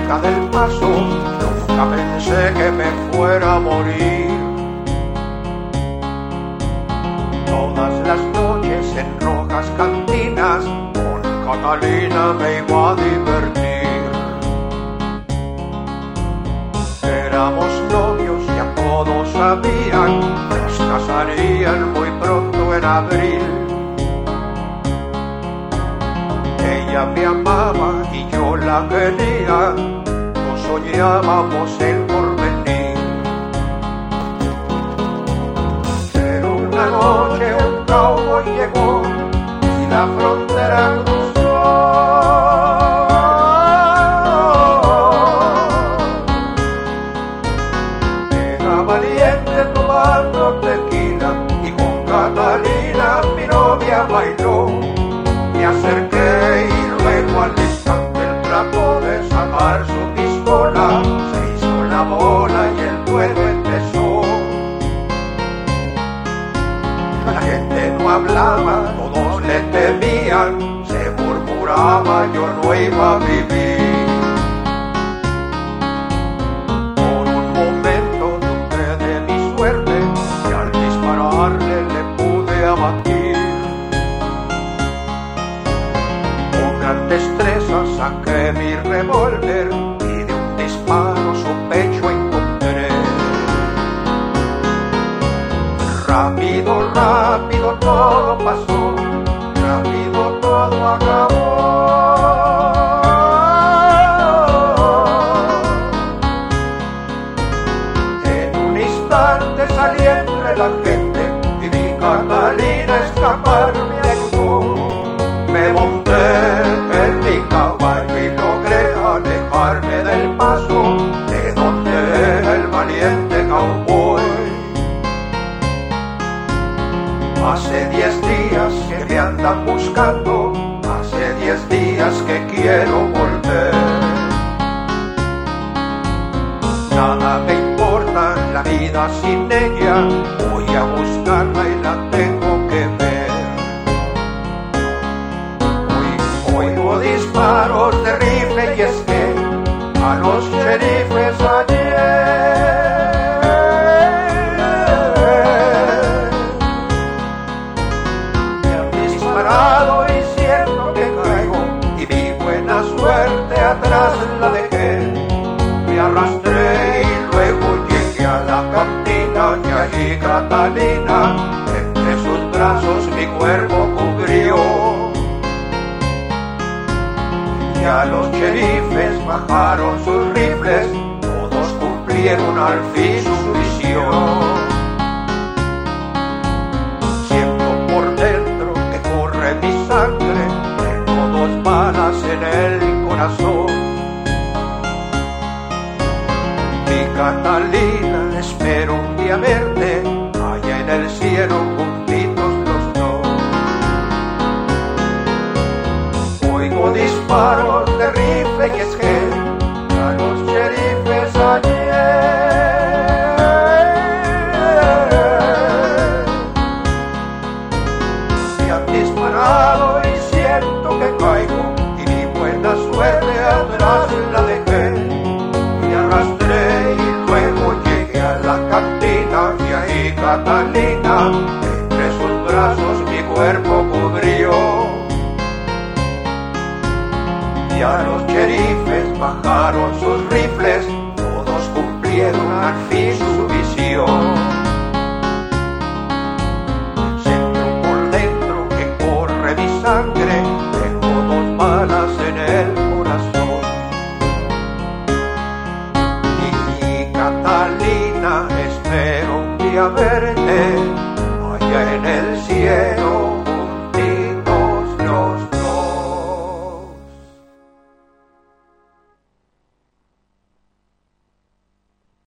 cerca del paso, nunca pensé que me fuera a morir. Todas las noches en rojas cantinas, con Catalina me iba a divertir. Éramos novios, ya todos sabían, nos casarían muy pronto en abril. Ella me amaba y yo la quería, nos soñábamos el porvenir. Pero una noche un cowboy llegó y la frontera cruzó. Era valiente tomando tequila y con Catalina mi novia bailó. Me acerqué y luego al instante el trapo de sacar su pistola se hizo la bola y el duelo empezó. La gente no hablaba, todos le temían, se murmuraba yo no iba a vivir. Por un momento dudé de mi suerte y al dispararle le pude abatir. Con destreza saqué mi revólver y de un disparo su pecho encontré. Rápido, rápido todo pasó, rápido todo acabó. En un instante salí entre la gente y vi Catalina escapar, me ayudó. Me monté en mi caballo y logré alejarme del paso de donde era el valiente cowboy. Hace 10 días que me andan buscando, hace 10 días que quiero volver. Nada me importa la vida sin ella, voy a buscarla y la tengo que ver. Oigo disparos de rifle y es que a los sheriffes ayer me han disparado y siento que caigo y mi buena suerte atrás la dejé. Me arrastré y luego llegué a la cantina y allí Catalina entre sus brazos mi cuerpo cubrió. Ya los sheriffes bajaron sus rifles, todos cumplieron al fin su misión. Siento por dentro que corre mi sangre, tengo 2 balas en el corazón. Mi Catalina, espero un día verte, allá en el cielo juntitos los dos. Oigo disparos de rifle y es que a los sheriffes ayer me han disparado y siento que caigo y mi buena suerte atrás la dejé. Me arrastré y luego llegué a la cantina y ahí Catalina entre sus brazos mi cuerpo cubrió. Ya los sheriffes bajaron sus rifles, todos cumplieron al fin su misión.